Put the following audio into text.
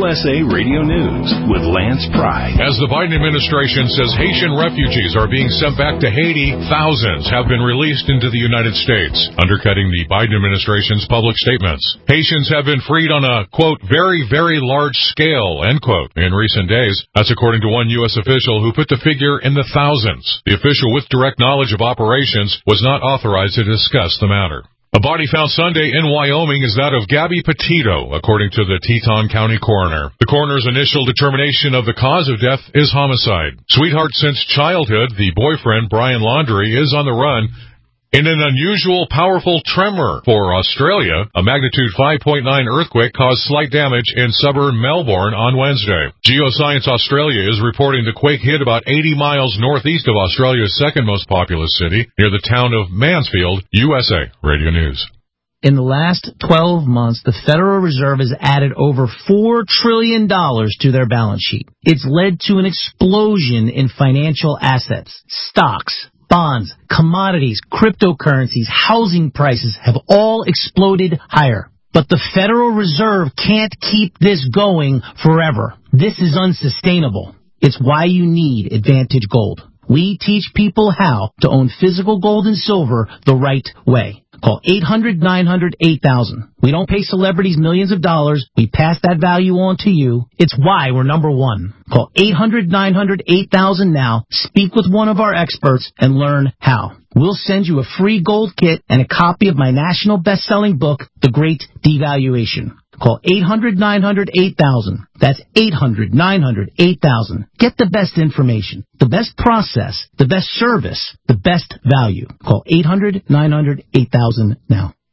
USA Radio News with Lance Pry. As the Biden administration says Haitian refugees are being sent back to Haiti, thousands have been released into the United States, undercutting the Biden administration's public statements. Haitians have been freed on a, quote, very, very large scale, end quote, in recent days. That's according to one U.S. official who put the figure in the thousands. The official with direct knowledge of operations was not authorized to discuss the matter. A body found Sunday in Wyoming is that of Gabby Petito, according to the Teton County coroner. The coroner's initial determination of the cause of death is homicide. Sweetheart since childhood, the boyfriend, Brian Laundrie, is on the run. In an unusual, powerful tremor for Australia, a magnitude 5.9 earthquake caused slight damage in suburban Melbourne on Wednesday. Geoscience Australia is reporting the quake hit about 80 miles northeast of Australia's second most populous city, near the town of Mansfield, USA. Radio News. In the last 12 months, the Federal Reserve has added over $4 trillion to their balance sheet. It's led to an explosion in financial assets, stocks, bonds, commodities, cryptocurrencies, housing prices have all exploded higher. But the Federal Reserve can't keep this going forever. This is unsustainable. It's why you need Advantage Gold. We teach people how to own physical gold and silver the right way. Call 800-900-8000. We don't pay celebrities millions of dollars. We pass that value on to you. It's why we're number one. Call 800-900-8000 now. Speak with one of our experts and learn how. We'll send you a free gold kit and a copy of my national best-selling book, The Great Devaluation. Call 800-900-8000. That's 800-900-8000. Get the best information, the best process, the best service, the best value. Call 800-900-8000 now.